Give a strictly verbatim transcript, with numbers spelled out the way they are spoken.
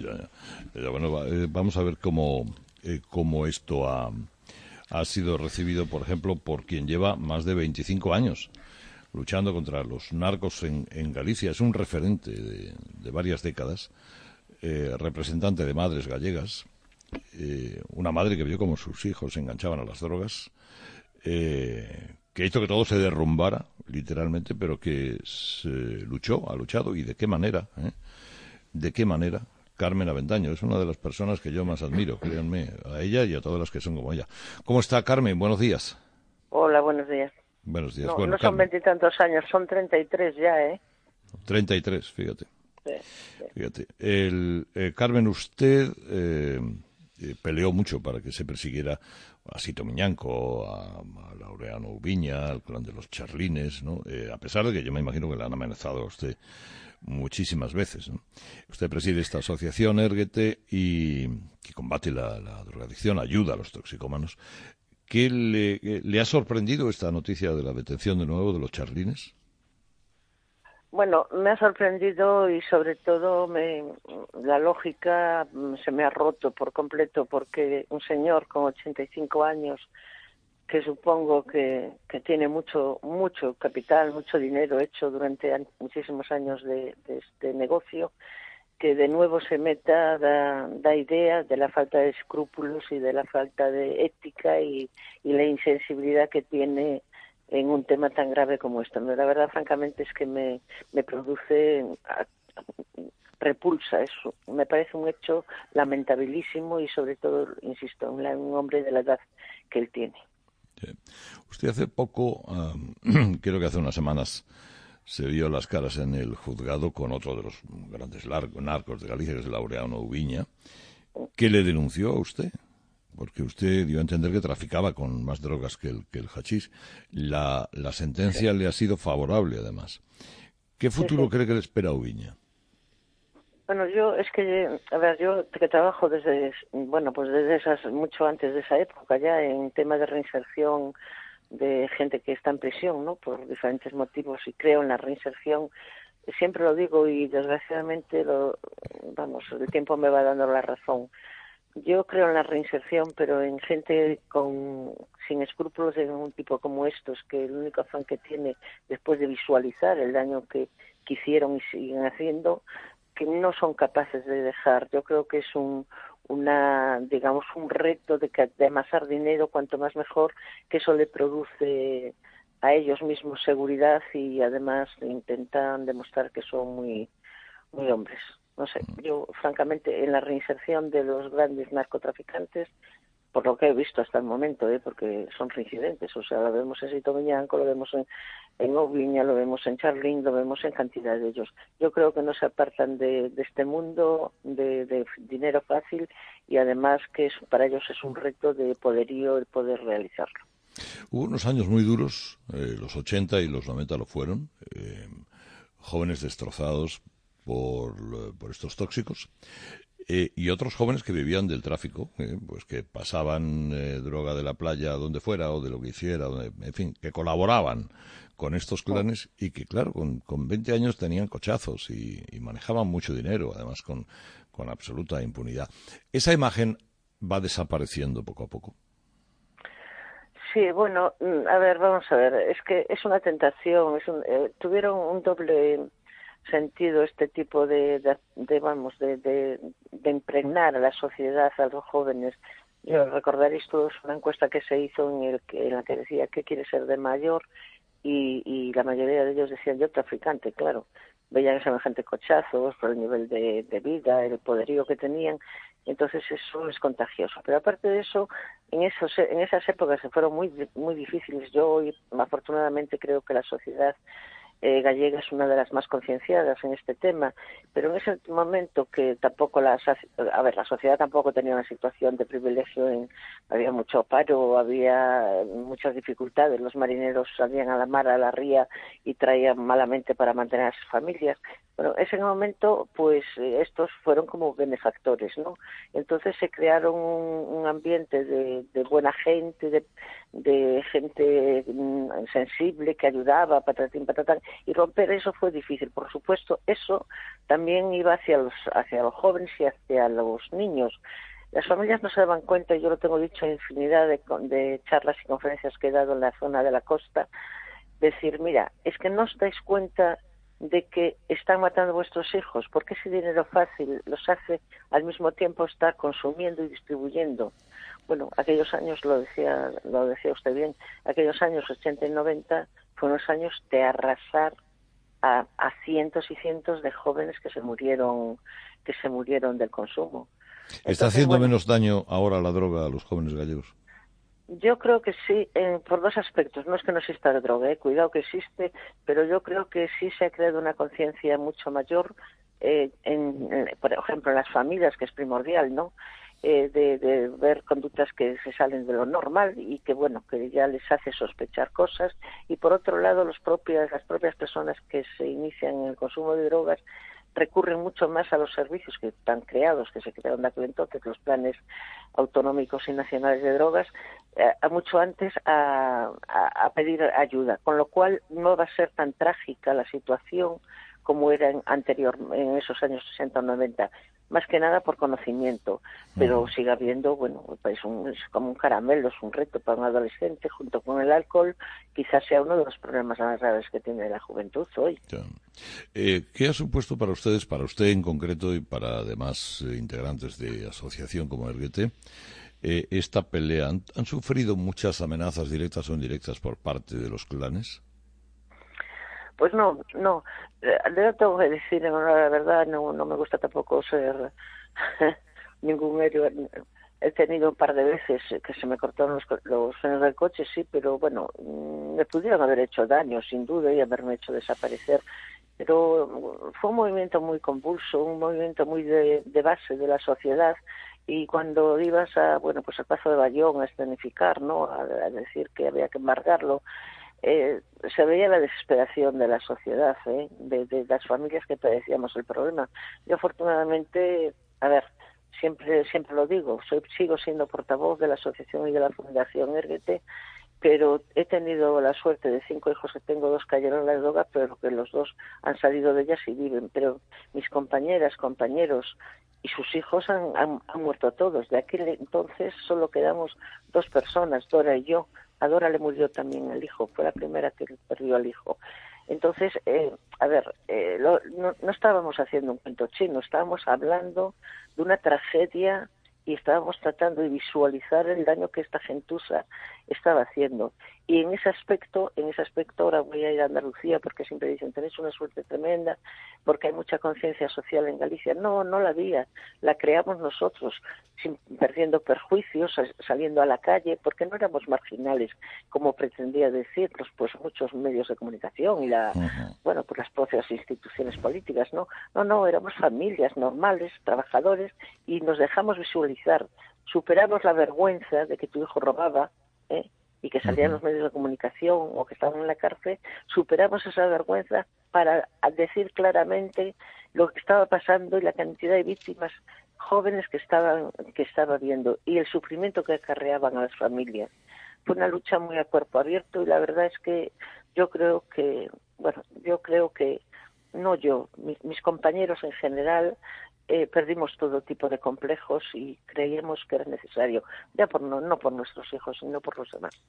Ya, ya. Ya, bueno, va, eh, vamos a ver cómo, eh, cómo esto ha, ha sido recibido, por ejemplo, por quien lleva más de veinticinco años luchando contra los narcos en, en Galicia. Es un referente de, de varias décadas, eh, representante de madres gallegas, eh, una madre que vio como sus hijos se enganchaban a las drogas, eh, que hizo que todo se derrumbara, literalmente, pero que se luchó, ha luchado, y de qué manera, ¿eh? ¿De qué manera? Carmen Avendaño es una de las personas que yo más admiro, créanme, a ella y a todas las que son como ella. ¿Cómo está, Carmen? Buenos días. Hola, buenos días. Buenos días. No, Bueno, no son Carmen. veintitantos años, son treinta y tres ya, ¿eh? treinta y tres, fíjate. Sí, sí. Fíjate. El, eh, Carmen, usted eh, eh, peleó mucho para que se persiguiera a Sito Miñanco, a, a Laureano Ubiña, al clan de los Charlines, ¿no? Eh, a pesar de que yo me imagino que le han amenazado a usted muchísimas veces, ¿no? Usted preside esta asociación, Érguete, y que combate la, la drogadicción, ayuda a los toxicómanos. ¿Qué le, le ha sorprendido esta noticia de la detención de nuevo de los Charlines? Bueno, me ha sorprendido y sobre todo me, la lógica se me ha roto por completo porque un señor con ochenta y cinco años que supongo que, que tiene mucho mucho capital, mucho dinero hecho durante an- muchísimos años de, de este negocio, que de nuevo se meta, da, da idea de la falta de escrúpulos y de la falta de ética y, y la insensibilidad que tiene en un tema tan grave como esto. La verdad, francamente, es que me, me produce a, repulsa eso. Me parece un hecho lamentabilísimo y, sobre todo, insisto, un, un hombre de la edad que él tiene. Sí. Usted hace poco, um, creo que hace unas semanas, se vio las caras en el juzgado con otro de los grandes largos, narcos de Galicia, que es Laureano Ubiña. ¿Qué le denunció a usted? Porque usted dio a entender que traficaba con más drogas que el, que el hachís. La, la sentencia Sí, le ha sido favorable, además. ¿Qué sí, futuro sí. cree que le espera a Ubiña? Bueno, yo es que, a ver, yo que trabajo desde, bueno, pues desde esas, mucho antes de esa época ya, en temas de reinserción de gente que está en prisión, ¿no? Por diferentes motivos, y creo en la reinserción. Siempre lo digo y desgraciadamente, lo, vamos, el tiempo me va dando la razón. Yo creo en la reinserción, pero en gente con sin escrúpulos de ningún tipo como estos, que el único afán que tiene después de visualizar el daño que, que hicieron y siguen haciendo, que no son capaces de dejar. Yo creo que es un una digamos un reto de, que, de amasar dinero cuanto más mejor, que eso le produce a ellos mismos seguridad y además intentan demostrar que son muy muy hombres. No sé, yo francamente en la reinserción de los grandes narcotraficantes, por lo que he visto hasta el momento, ¿eh? Porque son reincidentes, o sea, lo vemos en Sito Miñanco, lo vemos en, en Oviña, lo vemos en Charlín, lo vemos en cantidad de ellos. Yo creo que no se apartan de, de este mundo de, de dinero fácil y además que es, para ellos es un reto de poderío el poder realizarlo. Hubo unos años muy duros, eh, los ochenta y los noventa lo fueron, eh, jóvenes destrozados por, por estos tóxicos. Eh, y otros jóvenes que vivían del tráfico, eh, pues que pasaban eh, droga de la playa a donde fuera o de lo que hiciera, donde, en fin, que colaboraban con estos clanes y que, claro, con, con veinte años tenían cochazos y, y manejaban mucho dinero, además con, con absoluta impunidad. Esa imagen va desapareciendo poco a poco. Sí, bueno, a ver, vamos a ver, es que es una tentación, es un, eh, tuvieron un doble sentido este tipo de, de, de vamos, de, de, de impregnar a la sociedad, a los jóvenes. Yo recordaréis todos una encuesta que se hizo en, el, en la que decía qué quiere ser de mayor y, y la mayoría de ellos decían yo traficante, claro. Veían semejantes cochazos por el nivel de, de vida, el poderío que tenían, entonces eso es contagioso. Pero aparte de eso, en esos en esas épocas que fueron muy muy difíciles, yo hoy afortunadamente creo que la sociedad eh, gallega es una de las más concienciadas en este tema, pero en ese momento que tampoco la, a ver, la sociedad tampoco tenía una situación de privilegio, en, había mucho paro, había muchas dificultades, los marineros salían a la mar, a la ría y traían malamente para mantener a sus familias. Bueno, ese momento, pues eh, estos fueron como benefactores, ¿no? Entonces se crearon un, un ambiente de, de buena gente, de, de gente mm, sensible que ayudaba, patatín, patatán, y romper eso fue difícil. Por supuesto, eso también iba hacia los, hacia los jóvenes y hacia los niños. Las familias no se daban cuenta, yo lo tengo dicho en infinidad de, de charlas y conferencias que he dado en la zona de la costa, decir, mira, es que no os dais cuenta de que están matando a vuestros hijos, porque ese dinero fácil los hace al mismo tiempo estar consumiendo y distribuyendo. Bueno, aquellos años, lo decía lo decía usted bien, aquellos años ochenta y noventa fueron los años de arrasar a, a cientos y cientos de jóvenes que se murieron que se murieron del consumo. ¿Está Entonces, haciendo bueno, menos daño ahora la droga a los jóvenes gallegos? yo creo que sí, eh, por dos aspectos. No es que no exista la droga, eh, cuidado que existe, pero yo creo que sí se ha creado una conciencia mucho mayor, eh, en, en, por ejemplo, en las familias, que es primordial, ¿no? Eh, de, de ver conductas que se salen de lo normal y que, bueno, que ya les hace sospechar cosas. Y por otro lado, los propias, las propias personas que se inician en el consumo de drogas recurren mucho más a los servicios que están creados, que se crearon de aquel entonces, los planes autonómicos y nacionales de drogas, eh, a mucho antes a, a, a pedir ayuda, con lo cual no va a ser tan trágica la situación como era en anterior, en esos años sesenta o noventa, más que nada por conocimiento, pero uh-huh. sigue habiendo, bueno, pues un, es como un caramelo, es un reto para un adolescente, junto con el alcohol, quizás sea uno de los problemas más graves que tiene la juventud hoy. Ya. Eh, ¿Qué ha supuesto para ustedes, para usted en concreto y para además eh, integrantes de asociación como Erguete, eh, esta pelea? ¿Han, ¿Han sufrido muchas amenazas directas o indirectas por parte de los clanes? Pues no, no. Yo tengo que decir, en honor a la verdad, no, no me gusta tampoco ser ningún héroe. He tenido un par de veces que se me cortaron los, los frenos del coche, sí, pero bueno, me pudieron haber hecho daño, sin duda, y haberme hecho desaparecer. Pero fue un movimiento muy convulso, un movimiento muy de, de base de la sociedad. Y cuando ibas a, bueno, pues al Pazo de Bayón a escenificar, ¿no? A, a decir que había que embargarlo, Eh, se veía la desesperación de la sociedad, ¿eh? de, de las familias que padecíamos el problema. Yo afortunadamente, a ver, siempre siempre lo digo, soy sigo siendo portavoz de la asociación y de la Fundación Erguete, pero he tenido la suerte de cinco hijos que tengo, dos cayeron en la droga, pero que los dos han salido de ellas y viven. Pero mis compañeras, compañeros y sus hijos han, han, han muerto todos. De aquel entonces solo quedamos dos personas, Dora y yo. A Dora le murió también el hijo, fue la primera que perdió al hijo. Entonces, eh, a ver, eh, lo, no, no estábamos haciendo un cuento chino, estábamos hablando de una tragedia y estábamos tratando de visualizar el daño que esta gentuza estaba haciendo. Y en ese aspecto, en ese aspecto ahora voy a ir a Andalucía, porque siempre dicen, tenéis una suerte tremenda, porque hay mucha conciencia social en Galicia. No, no la había, la creamos nosotros, sin, perdiendo perjuicios, saliendo a la calle, porque no éramos marginales, como pretendía decirnos pues muchos medios de comunicación y la, uh-huh. bueno, pues las propias instituciones políticas, ¿no? No, no, éramos familias normales, trabajadores, y nos dejamos visualizar, superamos la vergüenza de que tu hijo robaba, ¿eh? y que salían uh-huh. los medios de comunicación o que estaban en la cárcel, superamos esa vergüenza para decir claramente lo que estaba pasando y la cantidad de víctimas jóvenes que estaban que estaba viendo y el sufrimiento que acarreaban a las familias. Fue una lucha muy a cuerpo abierto y la verdad es que yo creo que, bueno, yo creo que, no yo, mis, mis compañeros en general, Eh, perdimos todo tipo de complejos y creíamos que era necesario, ya por no, no por nuestros hijos, sino por los demás.